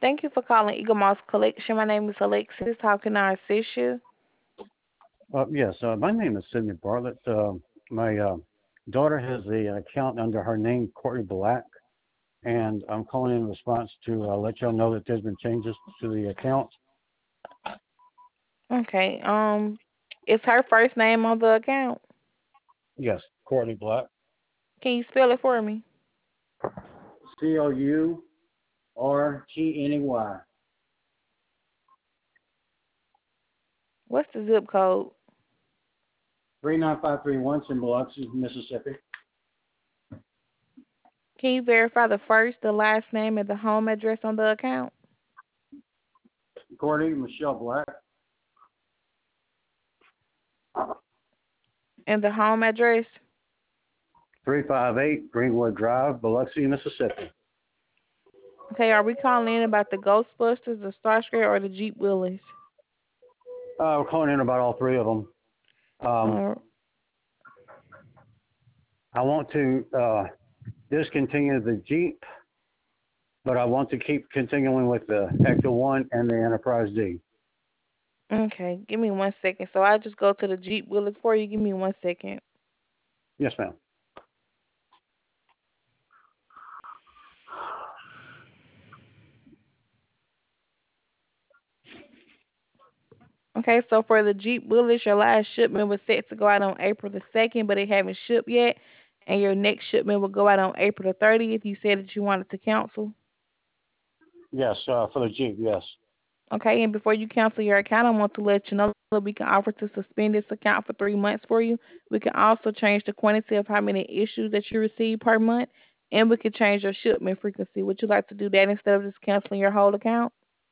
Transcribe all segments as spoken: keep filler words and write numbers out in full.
Thank you for calling Eagle Moss Collection. My name is Alexis. How can I assist you? Uh, yes, uh, my name is Sidney Bartlett. Uh, my uh, daughter has the account under her name, Courtney Black, and I'm calling in response to uh, let y'all know that there's been changes to the account. Okay. Um, is her first name on the account? Yes, Courtney Black. Can you spell it for me? C O U R T N E Y. What's the zip code? three nine five three one in Biloxi, Mississippi. Can you verify the first, the last name, and the home address on the account? Courtney Michelle Black. And the home address? three five eight Greenwood Drive, Biloxi, Mississippi. Okay, are we calling in about the Ghostbusters, the Starscream, or the Jeep Willys? Uh, we're calling in about all three of them. Um, Uh, I want to uh, discontinue the Jeep, but I want to keep continuing with the Ecto one and the Enterprise D. okay, give me one second. So I just go to the Jeep Willys for you. Give me one second. Yes, ma'am. Okay, so for the Jeep Willys, your last shipment was set to go out on April the second, but it haven't shipped yet. And your next shipment will go out on April the thirtieth. You said that you wanted to cancel. Yes, uh, for the Jeep, yes. Okay, and before you cancel your account, I want to let you know that we can offer to suspend this account for three months for you. We can also change the quantity of how many issues that you receive per month, and we can change your shipment frequency. Would you like to do that instead of just canceling your whole account?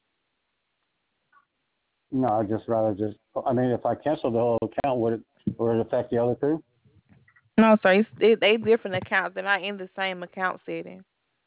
No, I'd just rather just, I mean, if I cancel the whole account, would it, would it affect the other two? No, sorry, it's, they, they different accounts. They're not in the same account setting.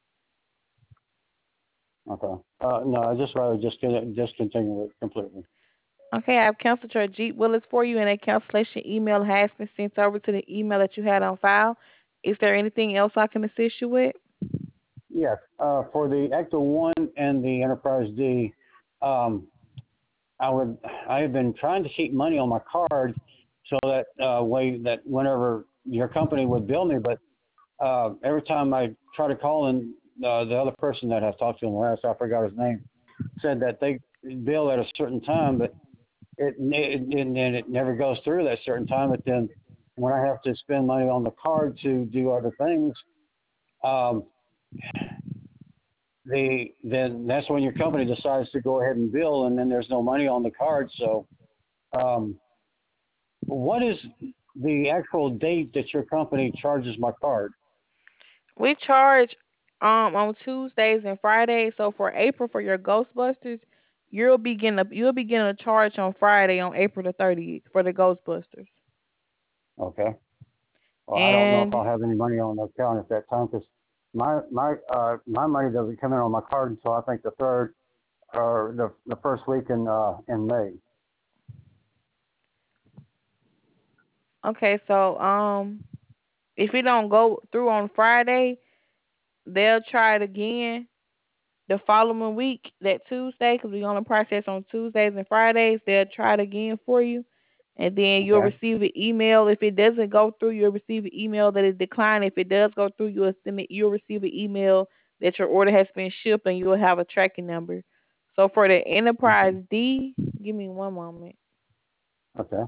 Okay. Uh, no, I'd just rather just con- discontinue it completely. Okay, I've canceled your Jeep Willys for you, and a cancellation email has been sent over to the email that you had on file. Is there anything else I can assist you with? Yes, uh, for the Ecto one and the Enterprise D, um, I would, I have been trying to keep money on my card so that uh, way that whenever your company would bill me, but uh, every time I try to call in, uh, the other person that I've talked to in the last, I forgot his name, said that they bill at a certain time, but it it, it, it it never goes through that certain time. But then when I have to spend money on the card to do other things, um, the then that's when your company decides to go ahead and bill, and then there's no money on the card. So, um, what is the actual date that your company charges my card? We charge um on Tuesdays and Fridays. So for April for your Ghostbusters, you'll be getting a you'll be getting a charge on Friday on April the thirtieth for the Ghostbusters. Okay. Well, I don't know if And I'll have any money on the account at that time because my my uh, my money doesn't come in on my card until I think the third or the the first week in uh, in May. okay, so um if it don't go through on Friday, they'll try it again the following week, that Tuesday, because we're going to process on Tuesdays and Fridays. They'll try it again for you, and then you'll Okay. receive an email. If it doesn't go through, you'll receive an email that is declined. If it does go through, you'll send it, you'll receive an email that your order has been shipped, and you'll have a tracking number. So for the Enterprise D, give me one moment. Okay.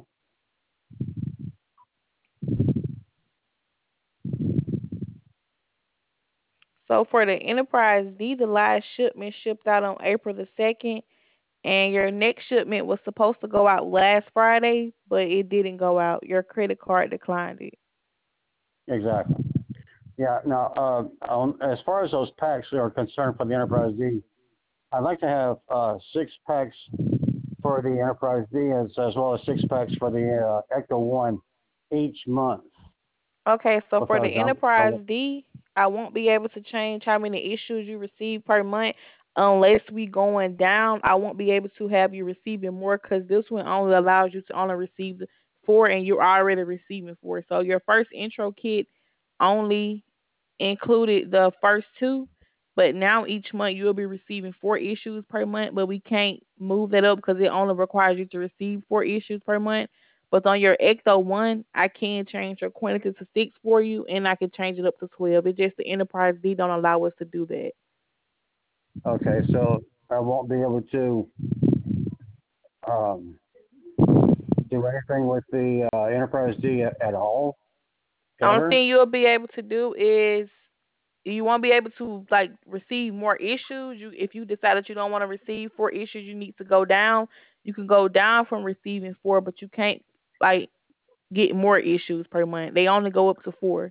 So for the Enterprise D, the last shipment shipped out on April the second, and your next shipment was supposed to go out last Friday, but it didn't go out. Your credit card declined it. Exactly. Yeah. Now, uh, um, as far as those packs are concerned for the Enterprise D, I'd like to have uh, six packs for the Enterprise D as, as well as six packs for the uh, Ecto One each month Okay, so for the because I'm, Enterprise I'm D, I won't be able to change how many issues you receive per month unless we going down. I won't be able to have you receiving more because this one only allows you to only receive the four, and you're already receiving four. So your first intro kit only included the first two. But now each month you'll be receiving four issues per month, but we can't move that up because it only requires you to receive four issues per month. But on your Ecto one, I can change your quantity to six for you, and I can change it up to twelve. It's just the Enterprise D don't allow us to do that. Okay, so I won't be able to um, do anything with the uh, Enterprise D at, at all, Only ever. thing you'll be able to do is you won't be able to like receive more issues. You if you decide that you don't want to receive four issues, you need to go down. You can go down from receiving four, but you can't like get more issues per month. They only go up to four.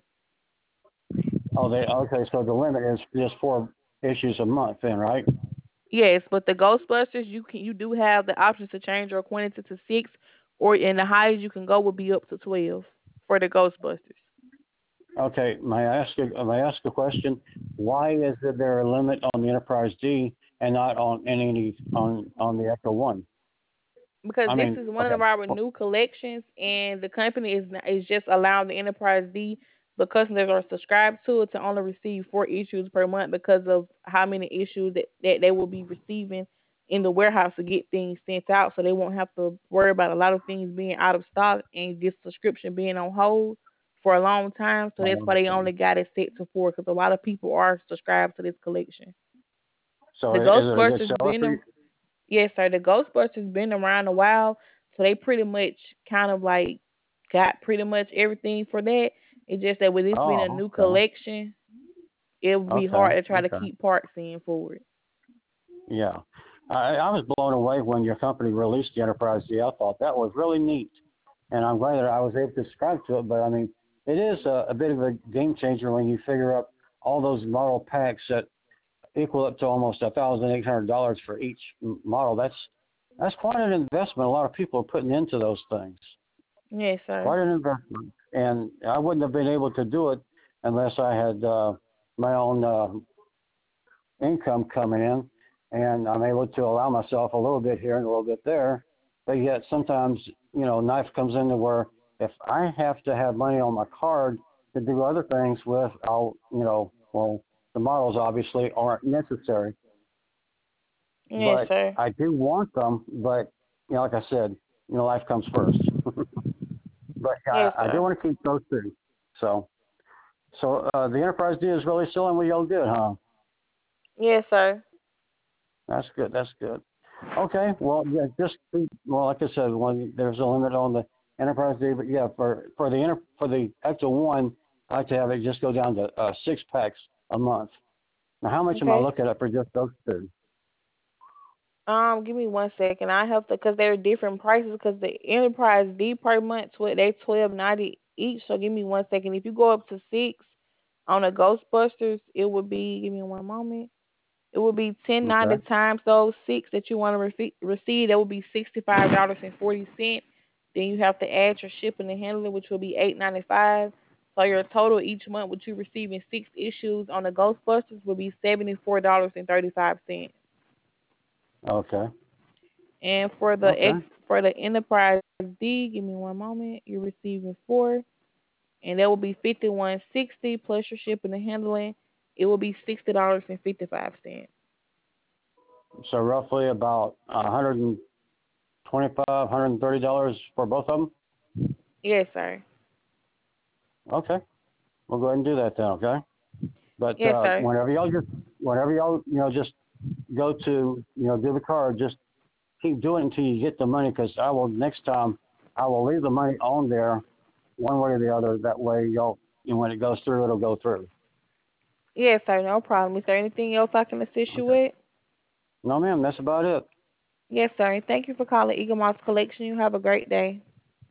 Oh, they okay. So the limit is just four issues a month, then, right? Yes, but the Ghostbusters, you can you do have the option to change your quantity to six, or and the highest you can go would be up to twelve for the Ghostbusters. Okay. May I ask you? May I ask a question? Why is there a limit on the Enterprise D and not on any on on the Echo One? Because I this mean, is one okay. of our new collections, and the company is is just allowing the Enterprise D the customers are subscribed to it to only receive four issues per month because of how many issues that, that they will be receiving in the warehouse to get things sent out, so they won't have to worry about a lot of things being out of stock and this subscription being on hold for a long time. So that's why they only got it set to four because a lot of people are subscribed to this collection. So The is it a good Ghostbusters seller for you? been Yes, sir. The Ghostbusters been around a while, so they pretty much kind of like got pretty much everything for that. It's just that with this being a Oh, new okay. collection, it would be Okay. hard to try to Okay. keep parts in for it. Yeah. I, I was blown away when your company released the Enterprise D. I thought that was really neat, and I'm glad that I was able to subscribe to it. But I mean, it is a, a bit of a game changer when you figure up all those model packs that equal up to almost a thousand eight hundred dollars for each m- model. That's that's quite an investment. A lot of people are putting into those things. Yes, sir. Quite an investment, and I wouldn't have been able to do it unless I had uh, my own uh, income coming in, and I'm able to allow myself a little bit here and a little bit there. But yet sometimes, you know, knife comes into where if I have to have money on my card to do other things with, I'll, you know, well, the models obviously aren't necessary, Yes, but sir. I do want them. But you know, like I said, you know, life comes first. But Yes, I, I do sir. want to keep those two. So, so uh, the Enterprise D is really selling what y'all did, huh? Yes, sir. That's good. That's good. Okay. Well, yeah. Just well, like I said, when there's a limit on the Enterprise D, but yeah, for for the inter, for the Ecto One, I like to have it just go down to uh, six packs a month. Now, how much am I Okay. looking at for just those two? Um, give me one second. I have to because they're different prices. Because the Enterprise D per month, tw- they twelve ninety each. So give me one second. If you go up to six on the Ghostbusters, it would be. Give me one moment. It would be ten ninety Okay. times those six that you want to refi- receive. That would be sixty five dollars and forty cents. Then you have to add your shipping and handling, which will be eight ninety five. So your total each month, with you receiving six issues on the Ghostbusters, will be seventy four dollars and thirty five cents. Okay. And for the Okay. X for the Enterprise D, give me one moment. You're receiving four, and that will be fifty one sixty plus your shipping and handling. It will be sixty dollars and fifty five cents. So roughly about one hundred twenty-five, one hundred thirty dollars for both of them. Yes, sir. Okay. We'll go ahead and do that then. Okay. But Yes, uh, sir. whenever y'all just whenever y'all you know just go to you know do the card, just keep doing it until you get the money. Because I will next time I will leave the money on there one way or the other. That way y'all you know, when it goes through, it'll go through. Yes, sir. No problem. Is there anything else I can assist you Okay. with? No, ma'am. That's about it. Yes, sir. And thank you for calling Eagle Moss Collection. You have a great day.